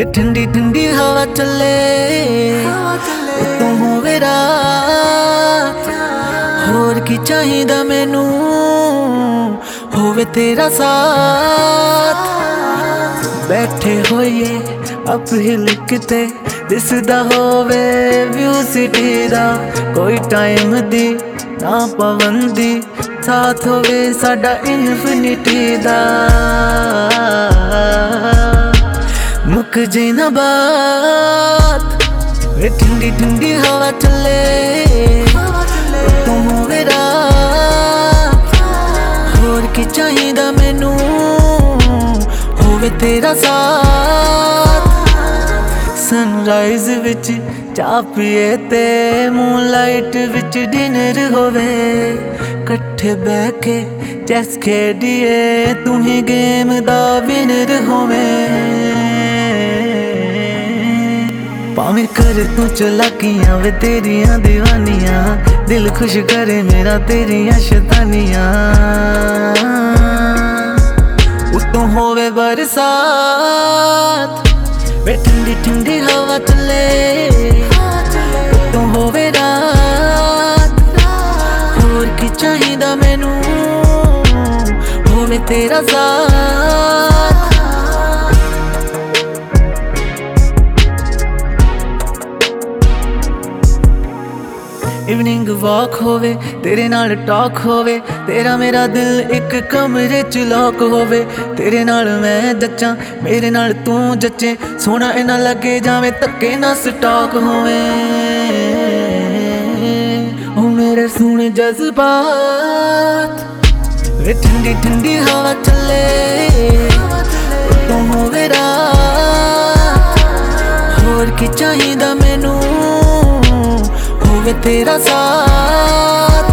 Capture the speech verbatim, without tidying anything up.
वे ठंडी ठंडी हवा चले तू होवे रात होर की चाहिदा मैनू होवे तेरा साथ बैठे होइए अप हिल किते दिसदा होवे व्यू सिटी दा कोई टाइम दी ना पाबंदी साथ होवे साडा इनफिनिटी दा मुक जे ना बात वे ठंडी ठंडी हवा चले तू होवे रात होर की चाहिदा मैनू होवे तेरा साथ सनराइज विच चाह पिए ते मूनलाइट विच डिनर होवे कट्ठे बह के चैस खेडिए तू ही गेम दा विनर होवे भावें कर तू चलाकियां वे तेरियां दीवानियां दिल खुश करे मेरा तेरियां शैतानियां उत्तों होवे बरसात वे ठंडी ठंडी हवा चले उत्तों होवे रात होर की चाहिदा मैनू होवे तेरा साथ इवनिंग वॉक होवे तेरे नाल टॉक होवे तेरा मेरा दिल एक कमरे च लॉक होवे तेरे नाल मैं जच्चां मेरे नाल तू जच्चे सोना इना लगे जावे धक्के ना स्टॉक होवे ओ मेरे सुन जज्बात वे ठंडी ठंडी हवा चले तू होवे रात होर की चाहिदा मैनू होवे तेरा साथ